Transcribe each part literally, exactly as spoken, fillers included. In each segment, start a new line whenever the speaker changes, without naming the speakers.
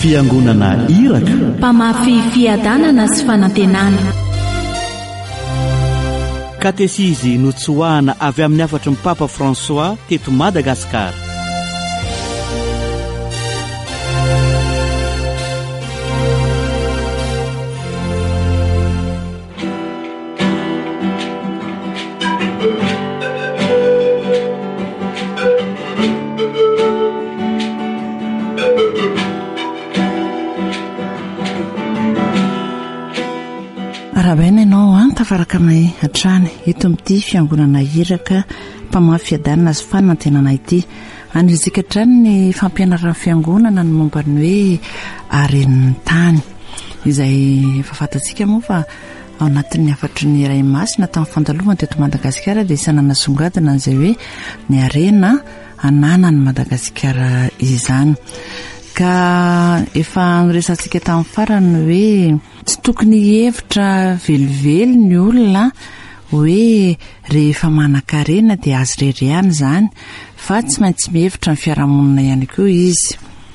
fiangonana iraka,
mpamafy fiadanana sy fanantenana.
katesizy notsoahana avy amin'ny afatry ny Papa François teto Madagasikara.
Rahabaina ianao a tafaraka aminay hatrany eto amin'ity fiangonana iraka mpamafy fiadanana sy fanantenana ity. Anizika hatrany ny fampianarana fiangonana ny momba ny hoe arenin'ny tany izay efa fantatsika moa fa ao anatin'ny afatry ny iray masina tamin'ny fandalovana teto Madagasikara dia isanana songadina izay hoe ny arena ananan'ny Madagasikara izany. Ka efa niresantsika tamin'ny farany hoe tsy tokony hevitra velively ny olona hoe rehefa manan-karena dia azy reriany izany, fa tsy maintsy mihevitra ny fiarahamonina ihany koa izy.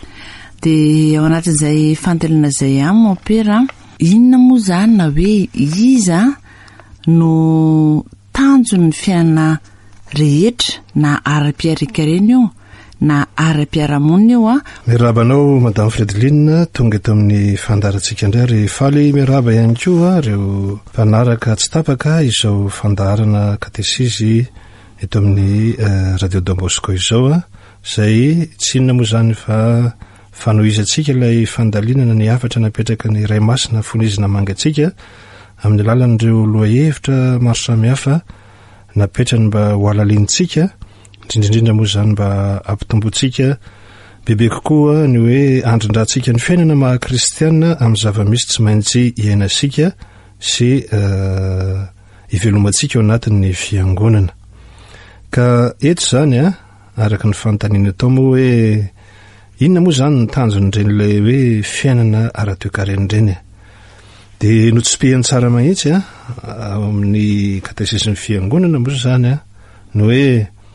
Dia ao anatin'izay fandelana izay amin'ny opera, inona moa izany na hoe iza no tanjon'ny fiainana rehetra na ara-piarikarena io na ara-piarahamonina io a.
Mirabanao Madame Fredeline, tonga eto amin'ny fandarantsika indray ary faly miraba ihany koa ireo mpanaraka tsy tapaka izao fandarana katesizy eto amin'ny uh, Radio Don Bosco izao a, izay tsy inona moa izany fa fanohizatsika ilay fandalinana ny afatra napetraka ny iray masina fonizina mangatsika amin'ny lalan'ireo loahevitra maro samihafa napetrany mba ho alalintsika, indrindrindrindra moa izany mba ampitombotsika bebe kokoa ny hoe andrindratsika ny fiainana maha-kristiana amin'ny zava-misy tsy maintsy iainasika sy uh, ivelomantsika ao anatin'ny fiangonana. Ka eto izany a, araka ny fanontaniana atao moa hoe inona moa izany ny tanjon'ireny hoe fiainana ara-toekaren'ireny. Dia notsim-pihany tsara mahitsy a ao amin'ny katesisin'ny fiangonana moa izany a, ny hoe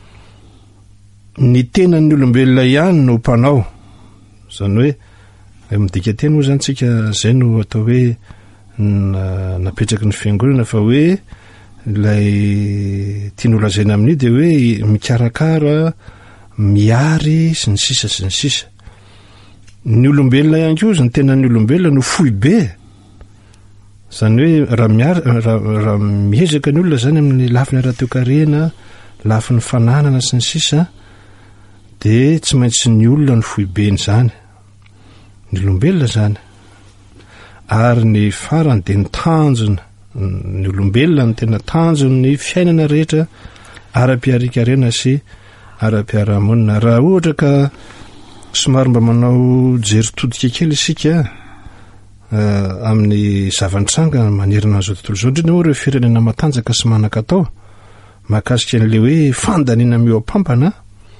ny tenan'ny olombelona ihany no mpanao. Izany hoe midika teny moa izany tsika izay no atao hoe napetraky ny fiangonana, fa hoe ilay tian'olazaina amin'io dia hoe mikarakara, miary sy ny sisa sy ny sisa. Ny olombelona ihany koa izy ny tenan'ny olombelona no fohy be. Izany hoe raha miary raha miezaka ny olona izany amin'ny lafiny ara-toekarena, lafiny fananana sy ny sisa, dia tsy maintsy ny olona ny fohy beny izany, ny olombelona izany. Ary ny farany dia ny tanjona, ny olombelona ny tena tanjony ny fiainana rehetra ara-piarikarena sy ara-piarahamonina. Raha ohatra ka somary mba manao jeritodika kely isika uh, amin'ny zavantranga manerana an'izao tontolo izao, indrindra moa ireo firenena matanjaka sy manan-katao mahakasika an'ilay hoe fandaniana mioampampana,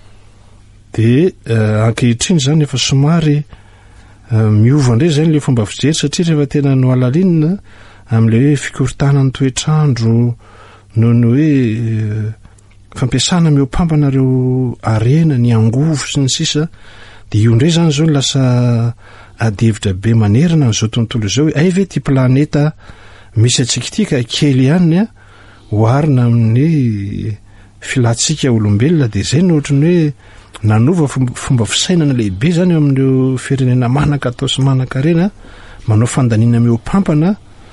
dia uh, ankehitriny izany efa somary uh, miova indray izany ilay fomba fijery, satria rehefa tena no alalinina amin'ilay hoe fikoritana ny toetrandro noho ny hoe uh, fampiasana mioampampana ireo arena, ny angovo sy ny sisa, dia io indray izany izao no lasa adihevitra be manerana n'izao tontolo izao hoe ay ve ty planeta misy atsika ity ka kely ihany a oharina amin'ny filatsika olombelona. Dia izay no ohatrany hoe nanova fomba fisainana lehibe zany amin'ireo firenena manan-katao sy manan-karena manao fandaniana mioampampana.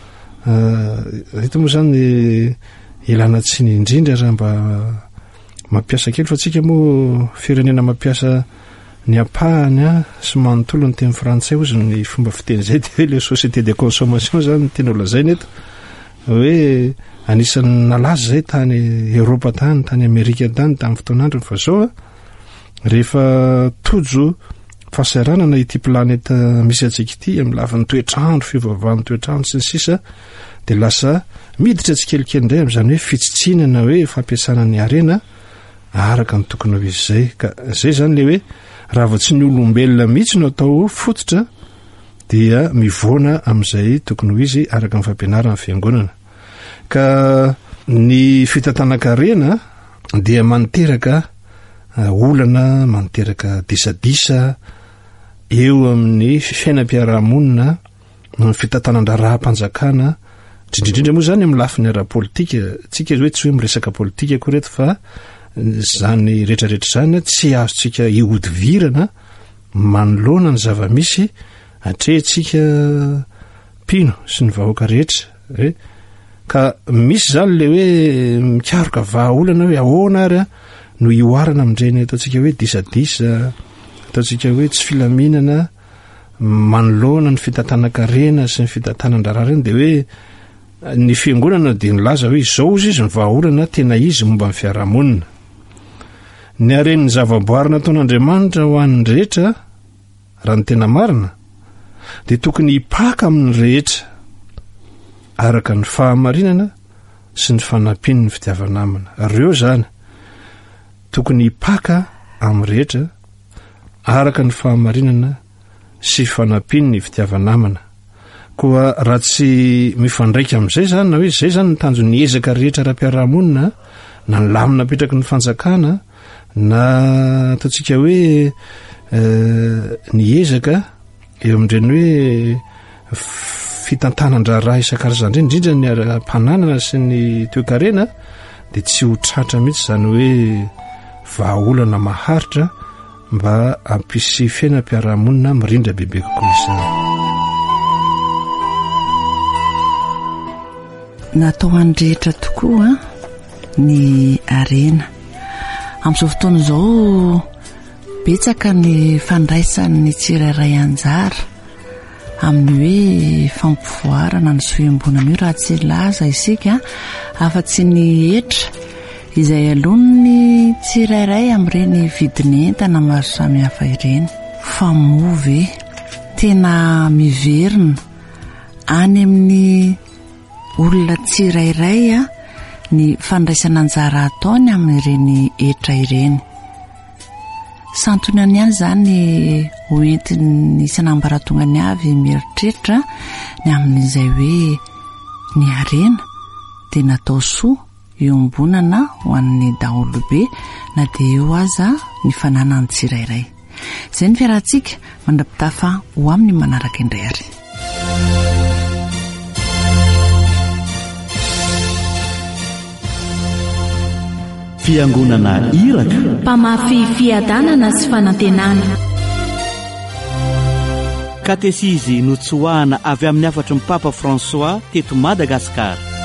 Ito moa izany ilana tsiny indrindra raha mba mampiasa kely, fa tsika moa firenena mampiasa ny apahany a sy manontolo ny teny frantsay ozy ny fomba fiteny zay, dia hoe le société de consommation zany ny teny olazaina eto, hoe anisan'ny nalaza zay tany Eropa tany, tany Amerika tany tamin'ny fotoan'andro. Fa zao a rehefa tojo fahasaranana ity planeta misy atsika ity amin'ny lafin'ny toetrandro, fivavahan'ny toetrandro sy ny sisa, dia lasa miditra tsikelikely indray amin'izany hoe fitsitsinana hoe fampiasana ny arena araka ny tokony ho izy zay. Ka zay zany le hoe raha vao tsy ny olombelona mihitsy no atao fototra, dia mivoana amin'izay tokony ho izy araka ny fampianarana fiangonana. Ka ny fitantanan-karena dia maniteraka uh, olana, maniteraka disadisa, eo amin'ny fiainam-piarahamonina no fitantanandra-raha-mpanjakana drindrindrindra moa zany amin'ny lafiny ara-politika tsika hoe tsy hoe miresaka politika koa reto fa zany rehetrarehetra zany tsy azotsika iodivirana manoloana ny zava-misy atrehtsika pino sy ny vahoaka rehetra e ka misy zany le hoe mikaroka vahaolana hoe ahoana ary a no ioarana amindreny ataotsika hoe disadisa ataotsika hoe tsy filaminana manoloana ny fitantanan-karena sy ny fitantanan-draharaha reny de hoe ny fiangonana dia nilaza hoe izao izy izy ny vahaolana tena izy momba ny fiarahamonina ny aren'ny zava-boarina ataon'Andriamanitra ho an'ny rehetra raha ny tena marina dia tokony hipaka amin'ny rehetra araka ny fahamarinana sy ny fanampiny ny fitiavanamana reo zany tokony hipaka amin'ny rehetra araka ny fahamarinana sy fanampiny ny fitiavanamana koa raha tsy mifandraika amin'izay zany na hoe zay zany ny tanjo ny ezaka rehetra raha-piarahamonina na ny lamina apetraky ny fanjakana na ataotsika hoe ny ezaka eo amindreny hoe fitantanan-draharaha isan-karazany reny indrindra ny ara-pananana sy ny toe-karena dia tsy ho tratra mihitsy zany hoe vahaolana maharitra mba ampisy fiainam-piarahamonina mirindra bebe kokoa izany.
Natao andrehetra tokoa ny arena amin'izao fotoana izao betsaka ny fandraisan'ny tsirairay anjara amin'ny hoe fampivoarana ny soembonana io raha tsy laza isika afa-tsy ny hetra izay alon'ny tsirairay amin'ireny vidinentana maro samihafa ireny fa move tena miverina any amin'ny olona tsirairay a ny fandraisana anjara ataony amin'ireny hetra ireny santonany ihany zany hoentiny isan'ambaratongany avy mieritreritra ny amin'izay hoe ny arena dia natao soa iombonana ho an'ny daholobe na dia eo aza ny fananany tsirairay izay ny fiarahantsika mandrapitafa ho amin'ny manaraka indray ary.
Fiangonana Iraka
mpamafy fiadanana sy fanantenana
katesizy notsoahana avy amin'ny afatry ny Papa François teto Madagasikara.